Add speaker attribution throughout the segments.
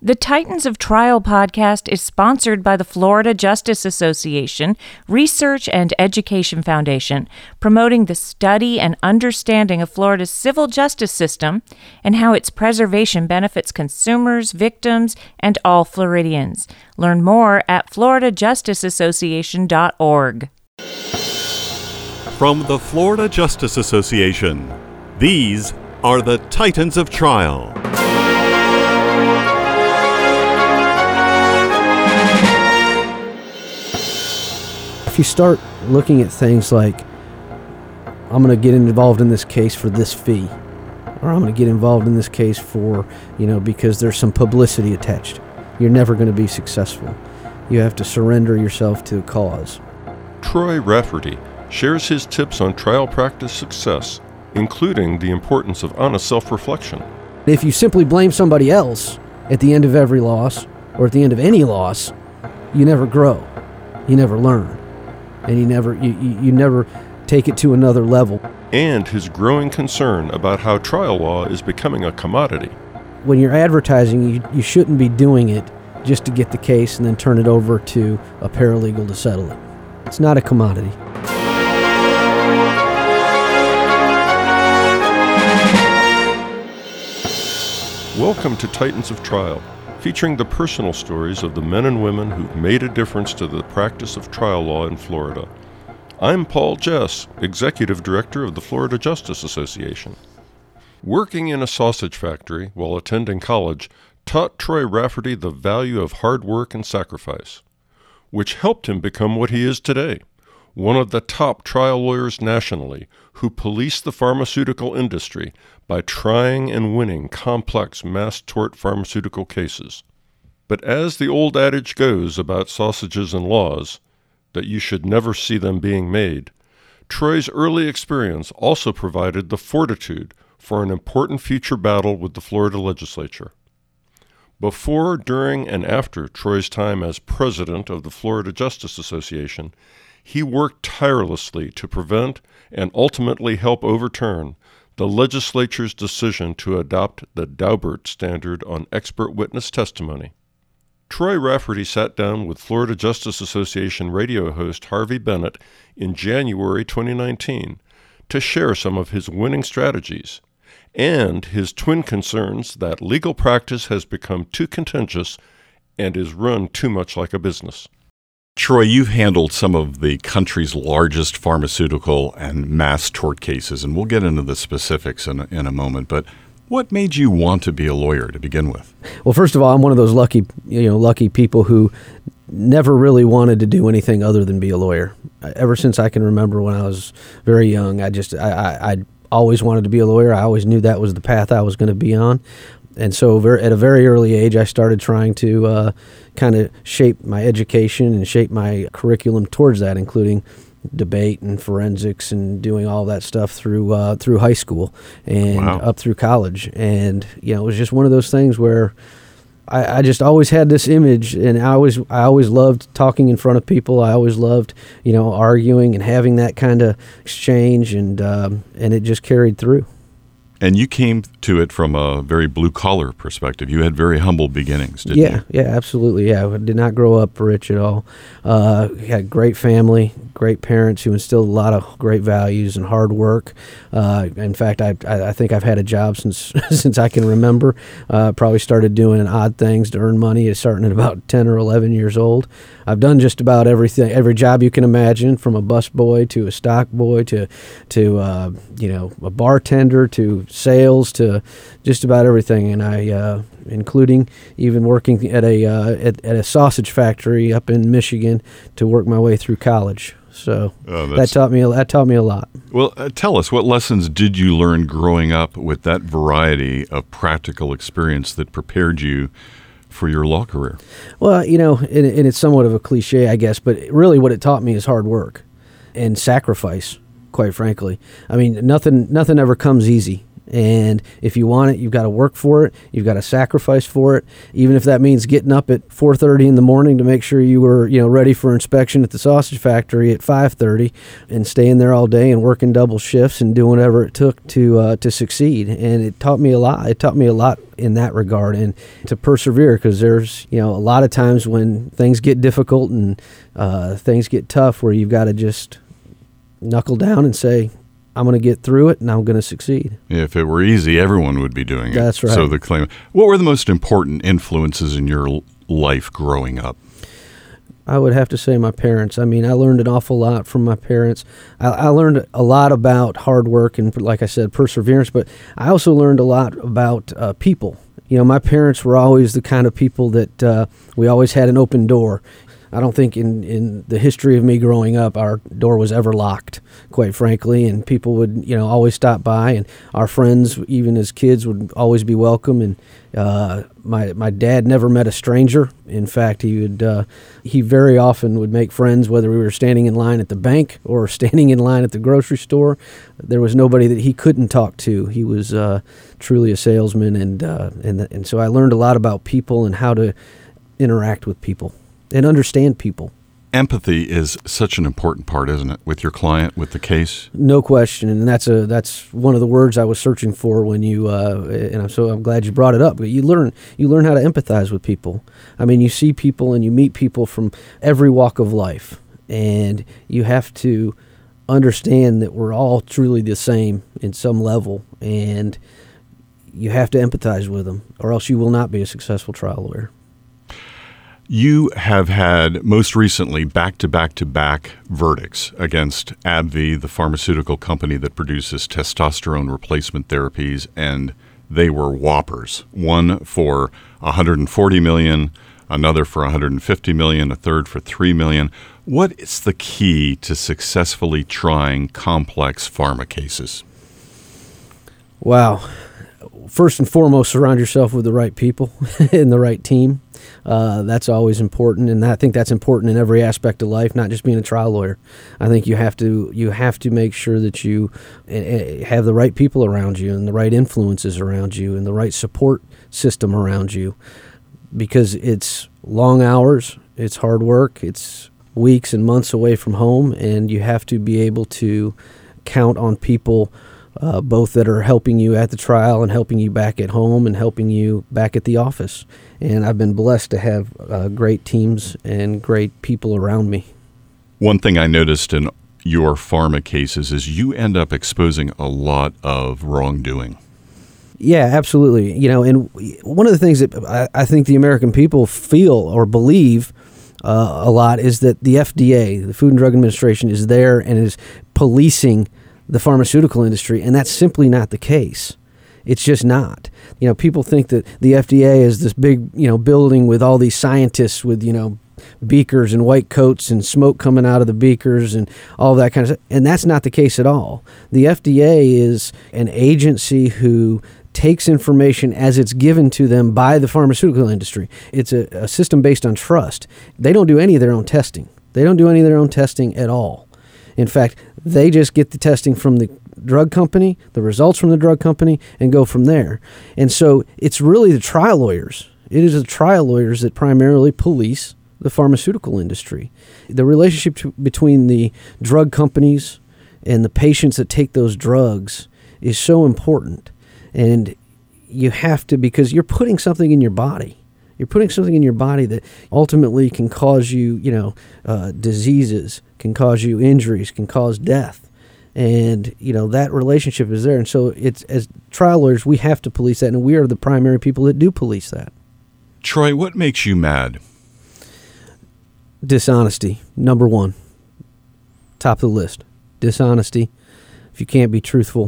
Speaker 1: The Titans of Trial podcast is sponsored by the Florida Justice Association Research and Education Foundation, promoting the study and understanding of Florida's civil justice system and how its preservation benefits consumers, victims, and all Floridians. Learn more at floridajusticeassociation.org.
Speaker 2: From the Florida Justice Association, these are the Titans of Trial.
Speaker 3: If you start looking at things like, I'm going to get involved in this case for this fee, or I'm going to get involved in this case for, because there's some publicity attached, you're never going to be successful. You have to surrender yourself to a cause.
Speaker 4: Troy Rafferty shares his tips on trial practice success, including the importance of honest self-reflection.
Speaker 3: If you simply blame somebody else at the end of every loss, or at the end of any loss, you never grow, you never learn. And you never take it to another level.
Speaker 4: And his growing concern about how trial law is becoming a commodity.
Speaker 3: When you're advertising, you shouldn't be doing it just to get the case and then turn it over to a paralegal to settle it. It's not a commodity.
Speaker 4: Welcome to Titans of Trial, featuring the personal stories of the men and women who've made a difference to the practice of trial law in Florida. I'm Paul Jess, Executive Director of the Florida Justice Association. Working in a sausage factory while attending college taught Troy Rafferty the value of hard work and sacrifice, which helped him become what he is today, one of the top trial lawyers nationally who police the pharmaceutical industry by trying and winning complex mass tort pharmaceutical cases. But as the old adage goes about sausages and laws, that you should never see them being made, Troy's early experience also provided the fortitude for an important future battle with the Florida legislature. Before, during, and after Troy's time as president of the Florida Justice Association, he worked tirelessly to prevent and ultimately help overturn the legislature's decision to adopt the Daubert standard on expert witness testimony. Troy Rafferty sat down with Florida Justice Association radio host Harvey Bennett in January 2019 to share some of his winning strategies and his twin concerns that legal practice has become too contentious and is run too much like a business.
Speaker 2: Troy, you've handled some of the country's largest pharmaceutical and mass tort cases, and we'll get into the specifics in a moment, but what made you want to be a lawyer to begin with? Well,
Speaker 3: first of all, I'm one of those lucky people who never really wanted to do anything other than be a lawyer. Ever since I can remember when I was very young, I always wanted to be a lawyer. I always knew that was the path I was going to be on. And so at a very early age, I started trying to kind of shape my education and shape my curriculum towards that, including debate and forensics and doing all that stuff through high school and up through college. And, it was just one of those things where I just always had this image, and I always loved talking in front of people. I always loved, arguing and having that kind of exchange, and it just carried through.
Speaker 2: And you came to it from a very blue-collar perspective. You had very humble beginnings, didn't you?
Speaker 3: Yeah, absolutely. Yeah, I did not grow up rich at all. Had a great family, great parents who instilled a lot of great values and hard work. In fact, I think I've had a job since I can remember. Probably started doing odd things to earn money starting at about 10 or 11 years old. I've done just about everything, every job you can imagine, from a busboy to a stock boy to a bartender to sales to just about everything, and I including even working at a sausage factory up in Michigan to work my way through college. So that taught me a lot.
Speaker 2: Well, tell us, what lessons did you learn growing up with that variety of practical experience that prepared you for your law career?
Speaker 3: Well, and it's somewhat of a cliche, I guess, but really what it taught me is hard work and sacrifice, quite frankly. I mean, nothing ever comes easy. And if you want it, you've got to work for it. You've got to sacrifice for it, even if that means getting up at 4:30 in the morning to make sure you were, ready for inspection at the sausage factory at 5:30, and staying there all day and working double shifts and doing whatever it took to succeed. And it taught me a lot. It taught me a lot in that regard, and to persevere, because there's a lot of times when things get difficult and things get tough, where you've got to just knuckle down and say, I'm going to get through it, and I'm going to succeed.
Speaker 2: If it were easy, everyone would be doing it.
Speaker 3: That's right.
Speaker 2: So the claim. What were the most important influences in your life growing up?
Speaker 3: I would have to say my parents. I mean, I learned an awful lot from my parents. I learned a lot about hard work and, like I said, perseverance, but I also learned a lot about people. My parents were always the kind of people that we always had an open door. I don't think in the history of me growing up, our door was ever locked, quite frankly, and people would, always stop by, and our friends, even as kids, would always be welcome. And my dad never met a stranger. In fact, he very often would make friends, whether we were standing in line at the bank or standing in line at the grocery store. There was nobody that he couldn't talk to. He was truly a salesman, and so I learned a lot about people and how to interact with people and understand people.
Speaker 2: Empathy is such an important part, isn't it, with your client, with the case?
Speaker 3: No question, and that's one of the words I was searching for when you. And I'm glad you brought it up. But you learn how to empathize with people. I mean, you see people and you meet people from every walk of life, and you have to understand that we're all truly the same in some level, and you have to empathize with them, or else you will not be a successful trial lawyer.
Speaker 2: You have had, most recently, back-to-back-to-back verdicts against AbbVie, the pharmaceutical company that produces testosterone replacement therapies, and they were whoppers. One for $140 million, another for $150 million, a third for $3 million. What is the key to successfully trying complex pharma cases?
Speaker 3: Wow. First and foremost, surround yourself with the right people and the right team. That's always important, and I think that's important in every aspect of life, not just being a trial lawyer. I think you have to make sure that you have the right people around you and the right influences around you and the right support system around you, because it's long hours, it's hard work, it's weeks and months away from home, and you have to be able to count on people both that are helping you at the trial and helping you back at home and helping you back at the office. And I've been blessed to have great teams and great people around me.
Speaker 2: One thing I noticed in your pharma cases is you end up exposing a lot of wrongdoing.
Speaker 3: Yeah, absolutely. And one of the things that I think the American people feel or believe a lot is that the FDA, the Food and Drug Administration, is there and is policing the pharmaceutical industry, and that's simply not the case. It's just not. People think that the FDA is this big, building with all these scientists with, beakers and white coats and smoke coming out of the beakers and all that kind of stuff. And that's not the case at all. The FDA is an agency who takes information as it's given to them by the pharmaceutical industry. It's a system based on trust. They don't do any of their own testing. They don't do any of their own testing at all. In fact, they just get the testing from the drug company, the results from the drug company, and go from there. And so it's really the trial lawyers. It is the trial lawyers that primarily police the pharmaceutical industry. The relationship between the drug companies and the patients that take those drugs is so important. And you have to, because you're putting something in your body. You're putting something in your body that ultimately can cause you, diseases, can cause you injuries, can cause death. And, that relationship is there. And so it's, as trial lawyers, we have to police that, and we are the primary people that do police that.
Speaker 2: Troy, what makes you mad?
Speaker 3: Dishonesty, number one. Top of the list. Dishonesty. If you can't be truthful,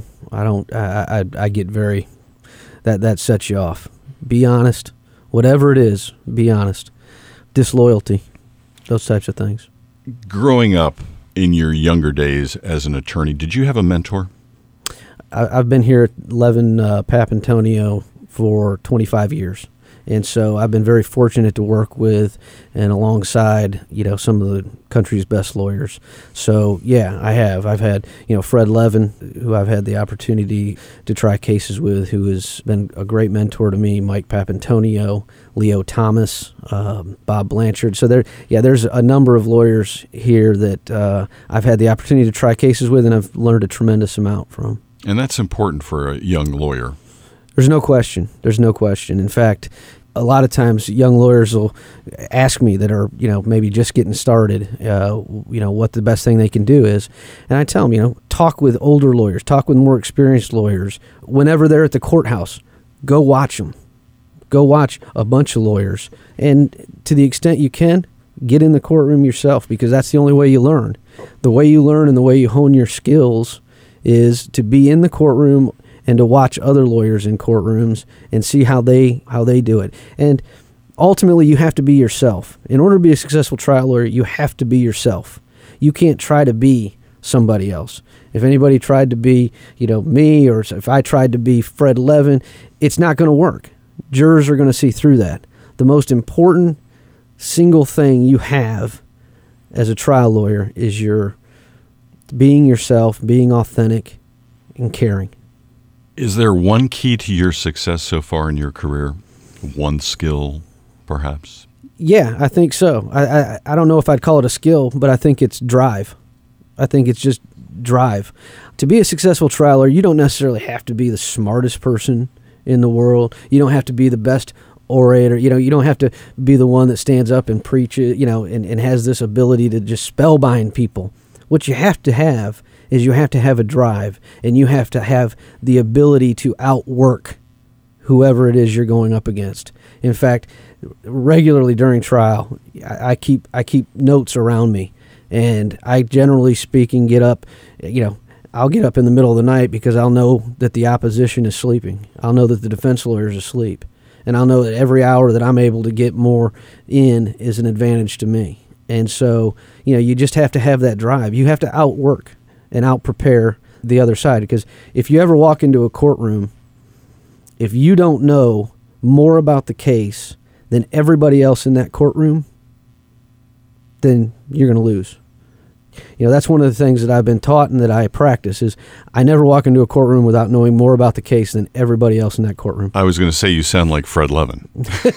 Speaker 3: I get very, that sets you off. Be honest. Whatever it is, be honest. Disloyalty, those types of things.
Speaker 2: Growing up in your younger days as an attorney, did you have a mentor?
Speaker 3: I've been here at 11 Papantonio for 25 years. And so I've been very fortunate to work with and alongside, some of the country's best lawyers. So, yeah, I have. I've had, Fred Levin, who I've had the opportunity to try cases with, who has been a great mentor to me, Mike Papantonio, Leo Thomas, Bob Blanchard. So, there's a number of lawyers here that I've had the opportunity to try cases with, and I've learned a tremendous amount from.
Speaker 2: And that's important for a young lawyer.
Speaker 3: There's no question. In fact, a lot of times young lawyers will ask me that are, maybe just getting started, what the best thing they can do is. And I tell them, talk with older lawyers, talk with more experienced lawyers. Whenever they're at the courthouse, go watch them. Go watch a bunch of lawyers. And to the extent you can, get in the courtroom yourself, because that's the only way you learn. The way you learn and the way you hone your skills is to be in the courtroom and to watch other lawyers in courtrooms and see how they do it. And ultimately, you have to be yourself. In order to be a successful trial lawyer, you have to be yourself. You can't try to be somebody else. If anybody tried to be, me, or if I tried to be Fred Levin, it's not going to work. Jurors are going to see through that. The most important single thing you have as a trial lawyer is your being yourself, being authentic, and caring.
Speaker 2: Is there one key to your success so far in your career? One skill, perhaps?
Speaker 3: Yeah, I think so. I don't know if I'd call it a skill, but I think it's drive. I think it's just drive. To be a successful trial lawyer, you don't necessarily have to be the smartest person in the world. You don't have to be the best orator. You don't have to be the one that stands up and preaches, and has this ability to just spellbind people. What you have to have is you have to have a drive, and you have to have the ability to outwork whoever it is you're going up against. In fact, regularly during trial, I keep notes around me, and I, generally speaking, get up, I'll get up in the middle of the night because I'll know that the opposition is sleeping. I'll know that the defense lawyer is asleep, and I'll know that every hour that I'm able to get more in is an advantage to me. And so, you just have to have that drive. You have to outwork and out-prepare the other side. Because if you ever walk into a courtroom, if you don't know more about the case than everybody else in that courtroom, then you're going to lose. That's one of the things that I've been taught and that I practice is I never walk into a courtroom without knowing more about the case than everybody else in that courtroom.
Speaker 2: I was going to say you sound like Fred Levin.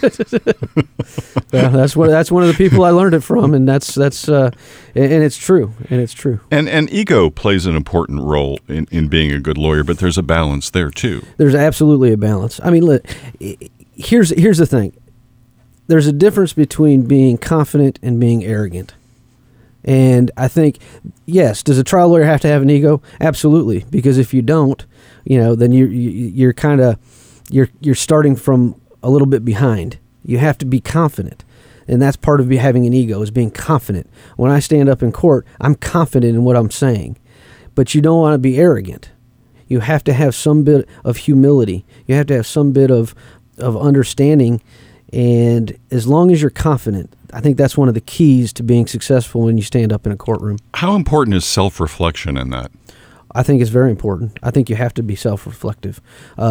Speaker 3: Well, that's one of the people I learned it from, and that's and it's true.
Speaker 2: And ego plays an important role in being a good lawyer, but there's a balance there too.
Speaker 3: There's absolutely a balance. I mean, here's the thing. There's a difference between being confident and being arrogant. And I think, yes, does a trial lawyer have to have an ego? Absolutely, because if you don't, then you're kind of you're starting from a little bit behind. You have to be confident, and that's part of having an ego is being confident. When I stand up in court, I'm confident in what I'm saying, but you don't want to be arrogant. You have to have some bit of humility. You have to have some bit of understanding, and as long as you're confident, I think that's one of the keys to being successful when you stand up in a courtroom.
Speaker 2: How important is self-reflection in that?
Speaker 3: I think it's very important. I think you have to be self-reflective.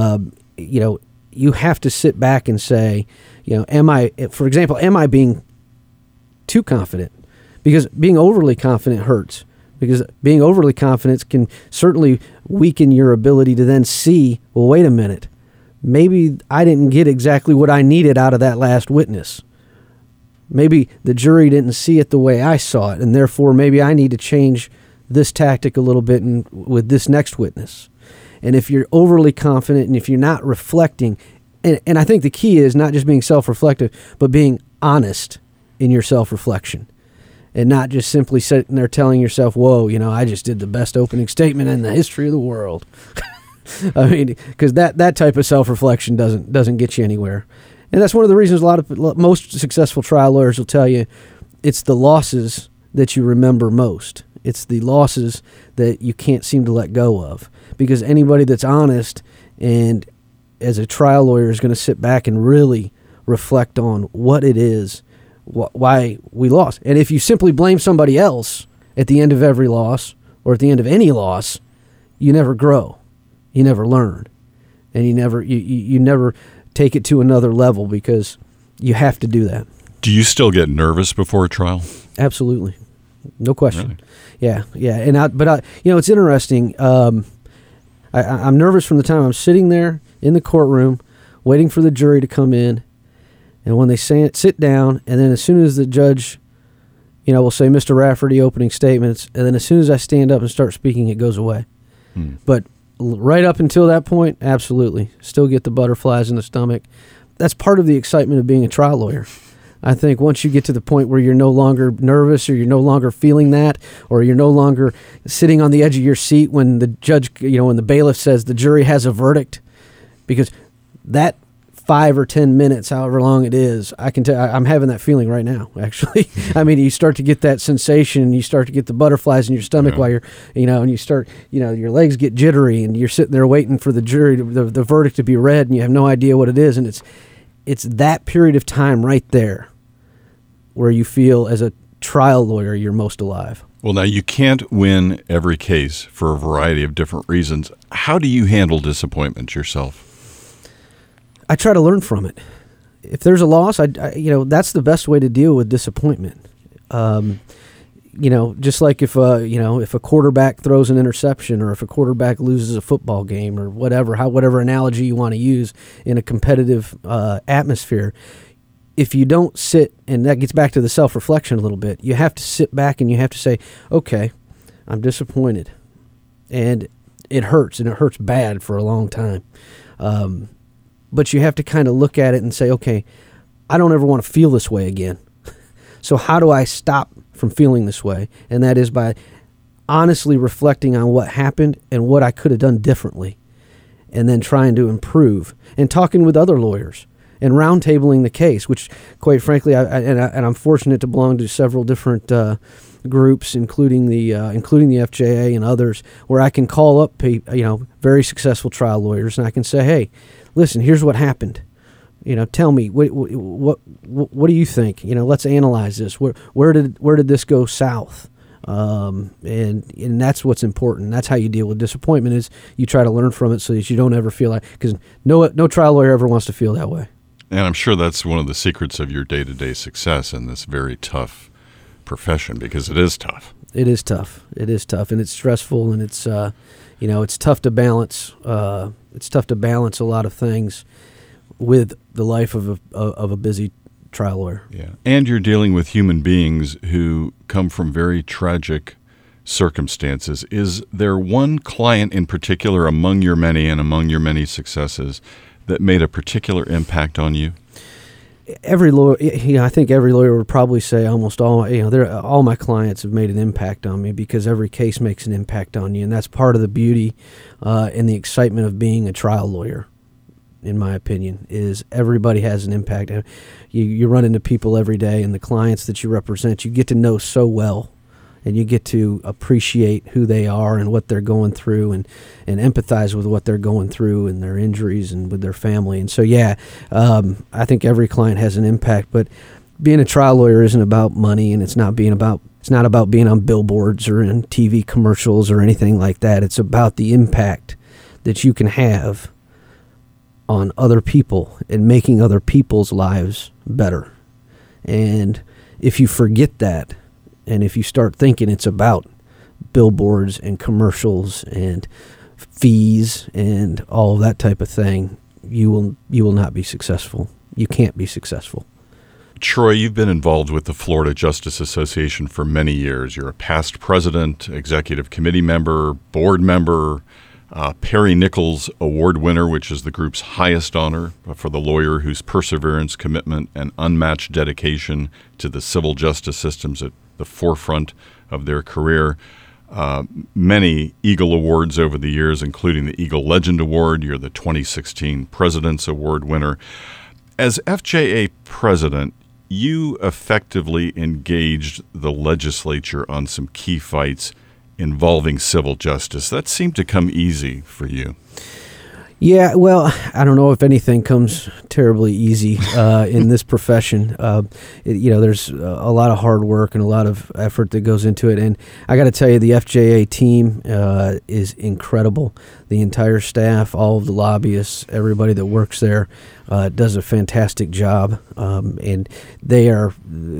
Speaker 3: You have to sit back and say, am I being too confident? Because being overly confident hurts. Because being overly confident can certainly weaken your ability to then see, well, wait a minute. Maybe I didn't get exactly what I needed out of that last witness. Maybe the jury didn't see it the way I saw it, and therefore maybe I need to change this tactic a little bit with this next witness. And if you're overly confident and if you're not reflecting, and I think the key is not just being self-reflective, but being honest in your self-reflection and not just simply sitting there telling yourself, whoa, I just did the best opening statement in the history of the world. I mean, because that type of self-reflection doesn't get you anywhere. And that's one of the reasons most successful trial lawyers will tell you it's the losses that you remember most. It's the losses that you can't seem to let go of. Because anybody that's honest and as a trial lawyer is going to sit back and really reflect on what it is, why we lost. And if you simply blame somebody else at the end of every loss or at the end of any loss, you never grow. You never learn. And you never take it to another level, because you have to do that.
Speaker 2: Do you still get nervous before a trial?
Speaker 3: Absolutely. No question.
Speaker 2: Really?
Speaker 3: Yeah. But it's interesting. I'm nervous from the time I'm sitting there in the courtroom waiting for the jury to come in, and when they sit down, and then as soon as the judge, will say, Mr. Rafferty, opening statements, and then as soon as I stand up and start speaking, it goes away. But right up until that point, absolutely. Still get the butterflies in the stomach. That's part of the excitement of being a trial lawyer. I think once you get to the point where you're no longer nervous, or you're no longer feeling that, or you're no longer sitting on the edge of your seat when the judge, when the bailiff says the jury has a verdict, because that 5 or 10 minutes, however long it is, I can tell I'm having that feeling right now, actually. I mean, you start to get that sensation, you start to get the butterflies in your stomach while you're, and you start, your legs get jittery, and you're sitting there waiting for the jury, the verdict to be read, and you have no idea what it is, and it's that period of time right there where you feel, as a trial lawyer, you're most alive.
Speaker 2: Well, now, you can't win every case for a variety of different reasons. How do you handle disappointment yourself?
Speaker 3: I try to learn from it. If there's a loss, that's the best way to deal with disappointment. Just like if a quarterback throws an interception, or if a quarterback loses a football game, or whatever analogy you want to use in a competitive atmosphere, if you don't sit, and that gets back to the self-reflection a little bit, you have to sit back and you have to say, okay, I'm disappointed, and it hurts, and it hurts bad for a long time. But you have to kind of look at it and say, okay, I don't ever want to feel this way again. So how do I stop from feeling this way? And that is by honestly reflecting on what happened and what I could have done differently, and then trying to improve, and talking with other lawyers and roundtabling the case, which, quite frankly, I'm fortunate to belong to several different groups, including the FJA and others, where I can call up very successful trial lawyers, and I can say, hey, listen, here's what happened. Tell me what do you think? Let's analyze this. Where did this go south? And that's what's important. That's how you deal with disappointment, is you try to learn from it so that you don't ever feel like, because no trial lawyer ever wants to feel that way.
Speaker 2: And I'm sure that's one of the secrets of your day-to-day success in this very tough profession, because it is tough.
Speaker 3: It is tough. It is tough, and it's stressful, and it's it's tough to balance. It's tough to balance a lot of things with the life of a busy trial lawyer. Yeah,
Speaker 2: and you're dealing with human beings who come from very tragic circumstances. Is there one client in particular among your many successes that made a particular impact on you?
Speaker 3: Every lawyer, I think every lawyer would probably say almost all. All my clients have made an impact on me, because every case makes an impact on you, and that's part of the beauty and the excitement of being a trial lawyer. In my opinion, is everybody has an impact. You run into people every day, and the clients that you represent, you get to know so well, and you get to appreciate who they are and what they're going through, and empathize with what they're going through and their injuries and with their family. And so, I think every client has an impact. But being a trial lawyer isn't about money, and it's not about being on billboards or in TV commercials or anything like that. It's about the impact that you can have on other people and making other people's lives better. And if you forget that, and if you start thinking it's about billboards and commercials and fees and all of that type of thing, you will not be successful. You can't be successful.
Speaker 2: Troy, you've been involved with the Florida Justice Association for many years. You're a past president, executive committee member, board member, Perry Nichols Award winner, which is the group's highest honor for the lawyer whose perseverance, commitment, and unmatched dedication to the civil justice systems at the forefront of their career. Many Eagle Awards over the years, including the Eagle Legend Award. You're the 2016 President's Award winner. As FJA president, you effectively engaged the legislature on some key fights involving civil justice. That seemed to come easy for you.
Speaker 3: Yeah, well, I don't know if anything comes terribly easy in this profession. There's a lot of hard work and a lot of effort that goes into it. And I got to tell you, the FJA team is incredible. The entire staff, all of the lobbyists, everybody that works there, does a fantastic job, and they are.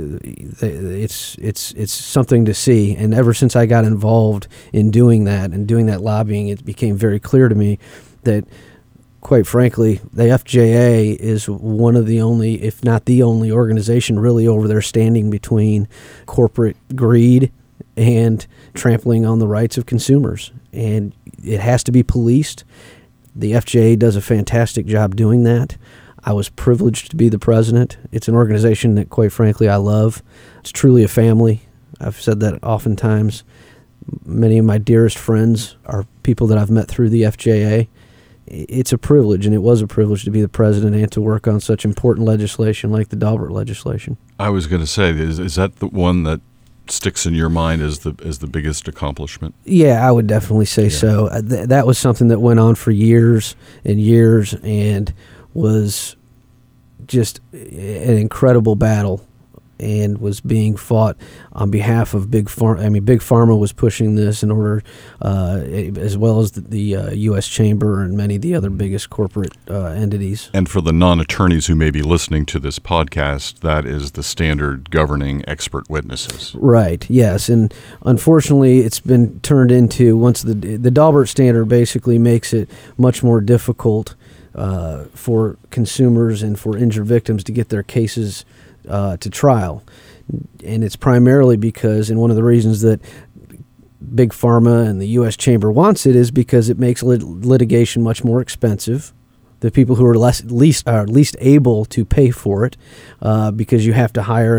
Speaker 3: It's something to see. And ever since I got involved in doing that lobbying, it became very clear to me that, quite frankly, the FJA is one of the only, if not the only, organization really over there standing between corporate greed and trampling on the rights of consumers. And it has to be policed. The FJA does a fantastic job doing that. I was privileged to be the president. It's an organization that, quite frankly, I love. It's truly a family. I've said that oftentimes. Many of my dearest friends are people that I've met through the FJA. It's a privilege, and it was a privilege to be the president and to work on such important legislation like the Daubert legislation.
Speaker 2: I was going to say, is that the one that sticks in your mind as the biggest accomplishment?
Speaker 3: Yeah, I would definitely say so. That was something that went on for years and years and was just an incredible battle and was being fought on behalf of Big Pharma. I mean, Big Pharma was pushing this in order, as well as the U.S. Chamber and many of the other biggest corporate entities.
Speaker 2: And for the non-attorneys who may be listening to this podcast, that is the standard governing expert witnesses.
Speaker 3: Right, yes. And unfortunately, it's been turned into, once the Daubert standard basically makes it much more difficult for consumers and for injured victims to get their cases to trial. And it's primarily because, and one of the reasons that Big Pharma and the U.S. Chamber wants it is because it makes litigation much more expensive. The people who are least able to pay for it, because you have to hire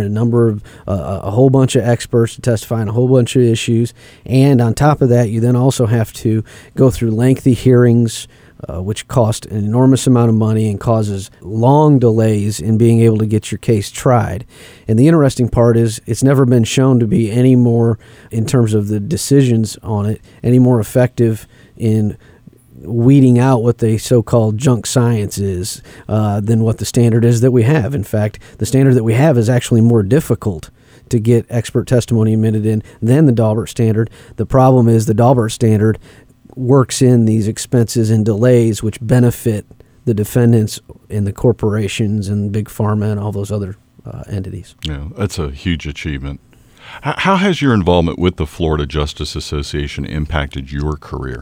Speaker 3: a whole bunch of experts to testify on a whole bunch of issues, and on top of that, you then also have to go through lengthy hearings, which cost an enormous amount of money and causes long delays in being able to get your case tried. And the interesting part is it's never been shown to be any more, in terms of the decisions on it, any more effective in weeding out what the so-called junk science is than what the standard is that we have. In fact, the standard that we have is actually more difficult to get expert testimony admitted in than the Daubert standard. The problem is the Daubert standard works in these expenses and delays which benefit the defendants and the corporations and Big Pharma and all those other entities.
Speaker 2: Yeah, that's a huge achievement. How has your involvement with the Florida Justice Association impacted your career?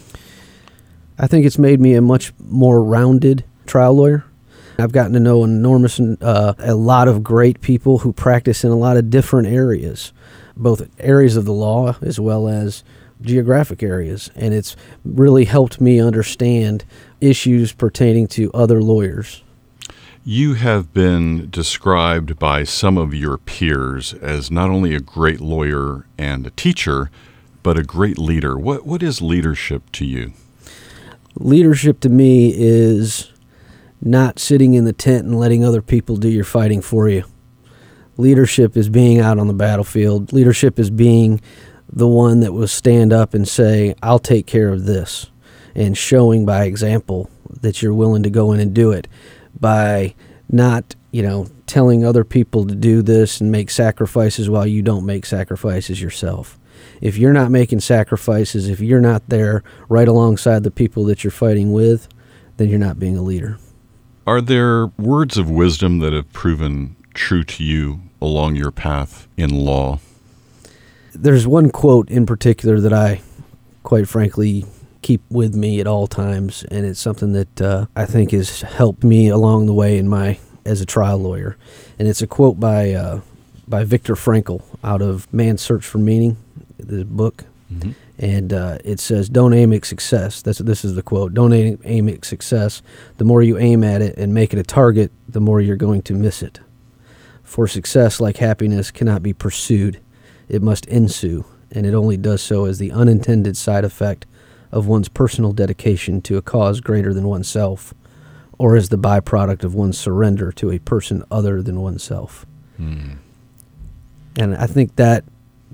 Speaker 3: I think it's made me a much more rounded trial lawyer. I've gotten to know a lot of great people who practice in a lot of different areas, both areas of the law as well as geographic areas, and it's really helped me understand issues pertaining to other lawyers.
Speaker 2: You have been described by some of your peers as not only a great lawyer and a teacher, but a great leader. What is leadership to you?
Speaker 3: Leadership to me is not sitting in the tent and letting other people do your fighting for you. Leadership is being out on the battlefield. Leadership is being the one that will stand up and say, I'll take care of this, and showing by example that you're willing to go in and do it, by not, telling other people to do this and make sacrifices while you don't make sacrifices yourself. If you're not making sacrifices, if you're not there right alongside the people that you're fighting with, then you're not being a leader.
Speaker 2: Are there words of wisdom that have proven true to you along your path in law?
Speaker 3: There's one quote in particular that I, quite frankly, keep with me at all times, and it's something that I think has helped me along the way as a trial lawyer. And it's a quote by Viktor Frankl out of Man's Search for Meaning, the book. Mm-hmm. And it says, don't aim at success. This is the quote. Don't aim at success. The more you aim at it and make it a target, the more you're going to miss it. For success, like happiness, cannot be pursued. It must ensue, and it only does so as the unintended side effect of one's personal dedication to a cause greater than oneself, or as the byproduct of one's surrender to a person other than oneself. Mm. And I think that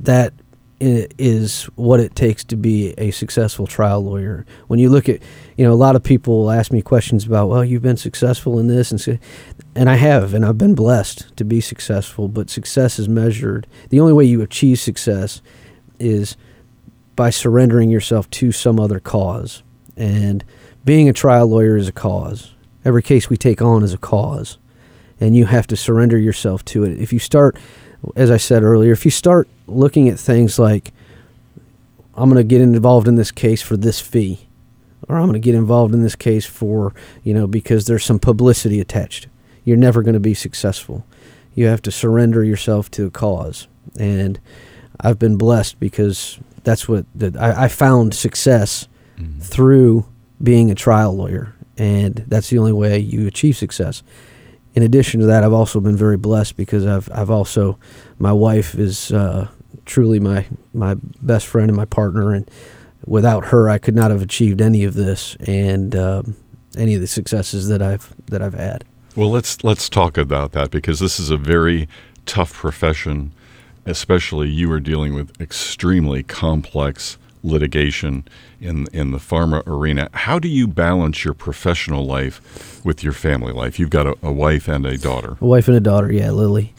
Speaker 3: is what it takes to be a successful trial lawyer. When you look at, a lot of people ask me questions about, well, you've been successful in this, and I have, and I've been blessed to be successful, but success is measured. The only way you achieve success is by surrendering yourself to some other cause. And being a trial lawyer is a cause. Every case we take on is a cause, and you have to surrender yourself to it. If you start, as I said earlier, if you start looking at things like, I'm going to get involved in this case for this fee, or I'm going to get involved in this case for, because there's some publicity attached, you're never going to be successful. You have to surrender yourself to a cause. And I've been blessed because that's what I found success through being a trial lawyer, and that's the only way you achieve success. In addition to that, I've also been very blessed because I've also, my wife is truly my best friend and my partner, and without her, I could not have achieved any of this and any of the successes that I've had.
Speaker 2: Well, let's talk about that, because this is a very tough profession. Especially, you are dealing with extremely complex litigation in the pharma arena. How do you balance your professional life with your family life? You've got a wife and a daughter.
Speaker 3: A wife and a daughter, yeah, Lily.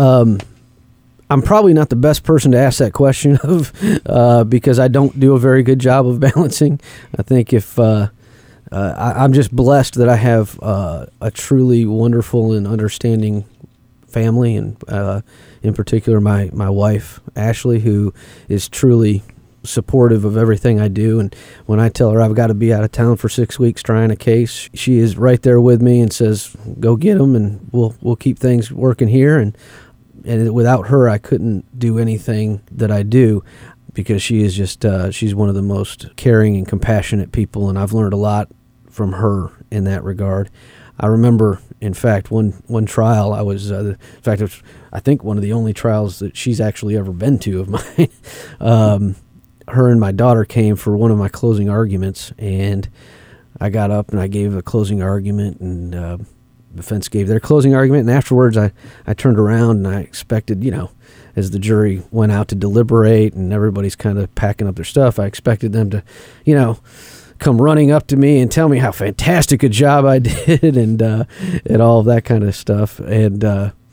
Speaker 3: I'm probably not the best person to ask that question of because I don't do a very good job of balancing. I think if I'm just blessed that I have a truly wonderful and understanding family, and in particular my wife, Ashley, who is truly supportive of everything I do. And when I tell her I've got to be out of town for 6 weeks trying a case, she is right there with me and says, go get them, and we'll keep things working here. And without her, I couldn't do anything that I do, because she is just she's one of the most caring and compassionate people, and I've learned a lot from her in that regard. I remember, in fact, one trial I was, in fact, it was, I think, one of the only trials that she's actually ever been to of mine. Her and my daughter came for one of my closing arguments, and I got up and I gave a closing argument, and the defense gave their closing argument, and afterwards I turned around and I expected, as the jury went out to deliberate and everybody's kind of packing up their stuff, I expected them to, come running up to me and tell me how fantastic a job I did and all of that kind of stuff. And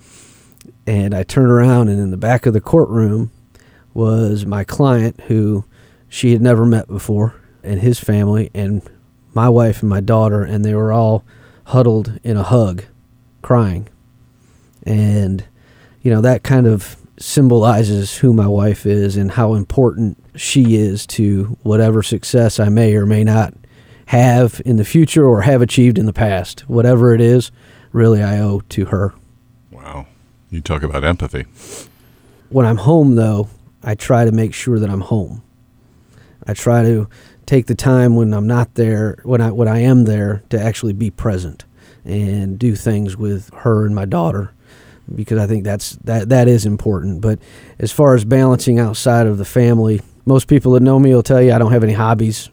Speaker 3: I turned around, and in the back of the courtroom was my client, who she had never met before, and his family, and my wife and my daughter, and they were all huddled in a hug, crying. And, that kind of symbolizes who my wife is and how important she is to whatever success I may or may not have in the future or have achieved in the past. Whatever it is, really I owe to her.
Speaker 2: Wow. You talk about empathy.
Speaker 3: When I'm home, though, I try to make sure that I'm home. I try to take the time when I'm not there, when I am there, to actually be present and do things with her and my daughter, because I think that is important. But as far as balancing outside of the family, most people that know me will tell you I don't have any hobbies.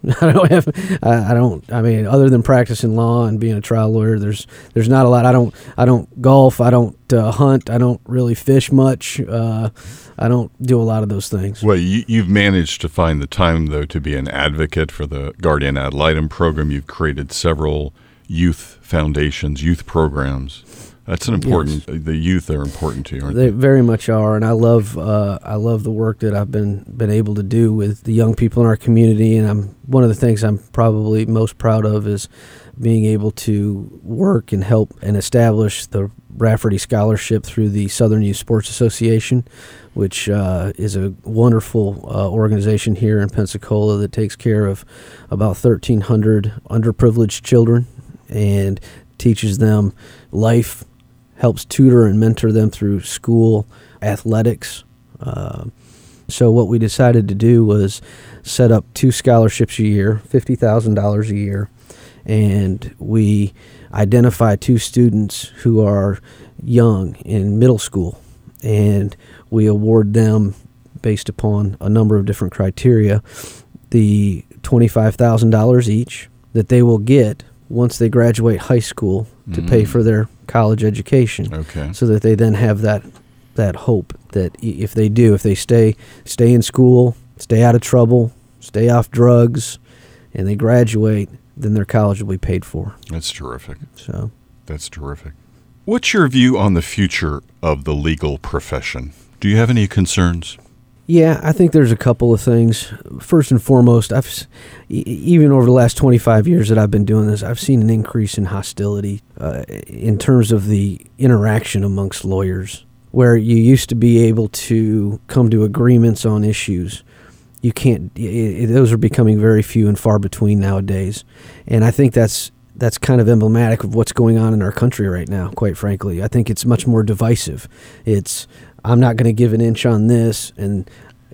Speaker 3: I mean, other than practicing law and being a trial lawyer, there's not a lot. I don't golf. I don't hunt. I don't really fish much. I don't do a lot of those things.
Speaker 2: Well, you've managed to find the time, though, to be an advocate for the Guardian Ad Litem program. You've created several youth foundations, youth programs. That's an important. Yes. The youth are important to you, aren't they? They
Speaker 3: very much are, and I love the work that I've been able to do with the young people in our community. And one of the things I'm probably most proud of is being able to work and help and establish the Rafferty Scholarship through the Southern Youth Sports Association, which is a wonderful organization here in Pensacola that takes care of about 1,300 underprivileged children and teaches them life, helps tutor and mentor them through school athletics. So what we decided to do was set up 2 scholarships a year, $50,000 a year, and we identify 2 students who are young in middle school, and we award them, based upon a number of different criteria, the $25,000 each that they will get once they graduate high school to pay for their college education.
Speaker 2: Okay.
Speaker 3: So that they then have that hope that if they stay in school, stay out of trouble, stay off drugs, and they graduate, then their college will be paid for.
Speaker 2: That's terrific.
Speaker 3: So
Speaker 2: that's terrific. What's your view on the future of the legal profession? Do you have any concerns?
Speaker 3: Yeah, I think there's a couple of things. First and foremost, even over the last 25 years that I've been doing this, I've seen an increase in hostility in terms of the interaction amongst lawyers, where you used to be able to come to agreements on issues. You can't. Those are becoming very few and far between nowadays, and I think that's kind of emblematic of what's going on in our country right now, quite frankly. I think it's much more divisive. I'm not going to give an inch on this, and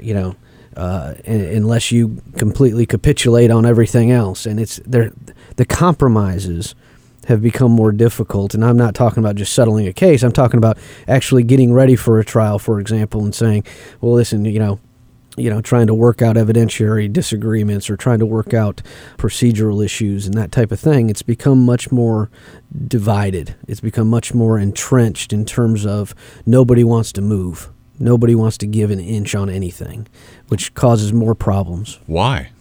Speaker 3: unless you completely capitulate on everything else. And the compromises have become more difficult. And I'm not talking about just settling a case. I'm talking about actually getting ready for a trial, for example, and saying, well, listen, trying to work out evidentiary disagreements or trying to work out procedural issues and that type of thing. It's become much more divided. It's become much more entrenched in terms of nobody wants to move. Nobody wants to give an inch on anything, which causes more problems.
Speaker 2: Why?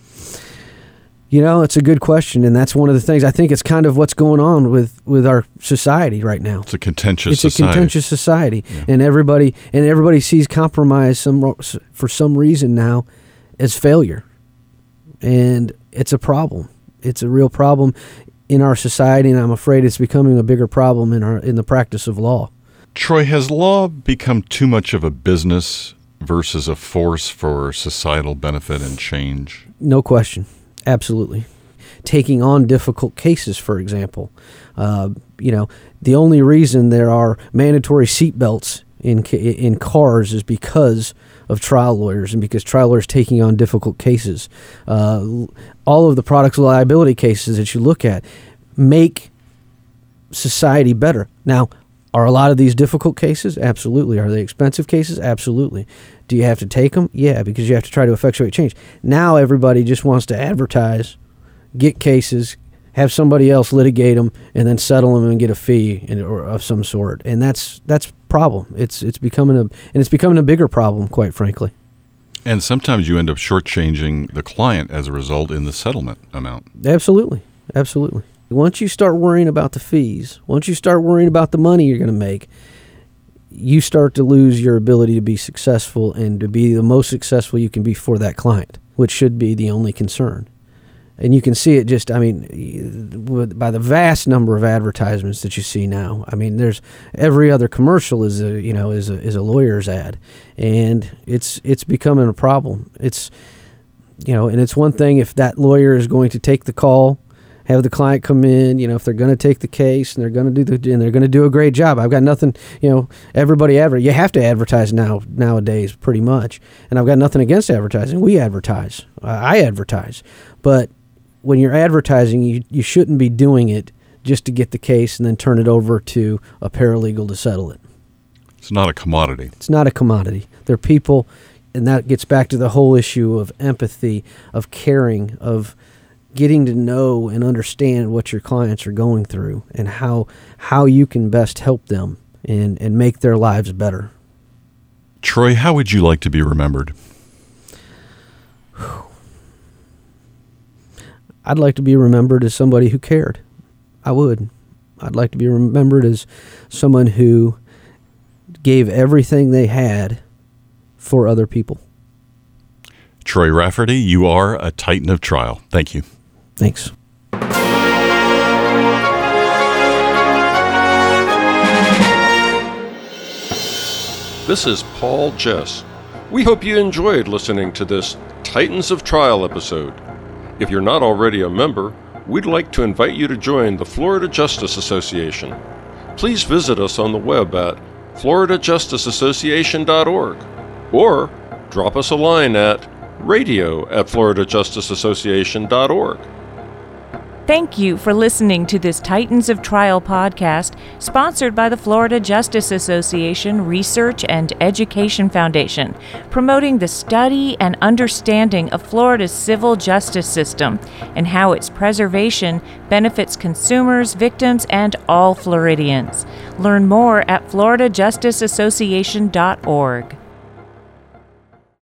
Speaker 3: It's a good question, and that's one of the things. I think it's kind of what's going on with our society right now.
Speaker 2: It's a contentious society.
Speaker 3: It's a contentious society, yeah. and everybody sees compromise for some reason now as failure, and it's a problem. It's a real problem in our society, and I'm afraid it's becoming a bigger problem in the practice of law.
Speaker 2: Troy, has law become too much of a business versus a force for societal benefit and change?
Speaker 3: No question. Absolutely. Taking on difficult cases, for example. The only reason there are mandatory seatbelts in cars is because of trial lawyers and because trial lawyers taking on difficult cases. All of the products liability cases that you look at make society better. Now, are a lot of these difficult cases? Absolutely. Are they expensive cases? Absolutely. Do you have to take them? Yeah, because you have to try to effectuate change. Now everybody just wants to advertise, get cases, have somebody else litigate them, and then settle them and get a fee or of some sort. And that's a problem. It's becoming a bigger problem, quite frankly.
Speaker 2: And sometimes you end up shortchanging the client as a result in the settlement amount.
Speaker 3: Absolutely. Absolutely. Once you start worrying about the fees, once you start worrying about the money you're going to make, you start to lose your ability to be successful and to be the most successful you can be for that client, which should be the only concern. And you can see it by the vast number of advertisements that you see now. I mean, there's every other commercial is a lawyer's ad, and it's becoming a problem. And it's one thing if that lawyer is going to take the call, have the client come in, if they're going to take the case and they're going to do a great job. I've got nothing, you have to advertise nowadays pretty much. And I've got nothing against advertising. We advertise. I advertise. But when you're advertising, you shouldn't be doing it just to get the case and then turn it over to a paralegal to settle it.
Speaker 2: It's not a commodity.
Speaker 3: It's not a commodity. They're people, and that gets back to the whole issue of empathy, of caring, of getting to know and understand what your clients are going through and how you can best help them and make their lives better.
Speaker 2: Troy, how would you like to be remembered?
Speaker 3: I'd like to be remembered as somebody who cared. I would. I'd like to be remembered as someone who gave everything they had for other people.
Speaker 2: Troy Rafferty, you are a titan of trial. Thank you.
Speaker 3: Thanks.
Speaker 4: This is Paul Jess. We hope you enjoyed listening to this Titans of Trial episode. If you're not already a member, we'd like to invite you to join the Florida Justice Association. Please visit us on the web at floridajusticeassociation.org or drop us a line at radio@floridajusticeassociation.org.
Speaker 1: Thank you for listening to this Titans of Trial podcast, sponsored by the Florida Justice Association Research and Education Foundation, promoting the study and understanding of Florida's civil justice system and how its preservation benefits consumers, victims, and all Floridians. Learn more at floridajusticeassociation.org.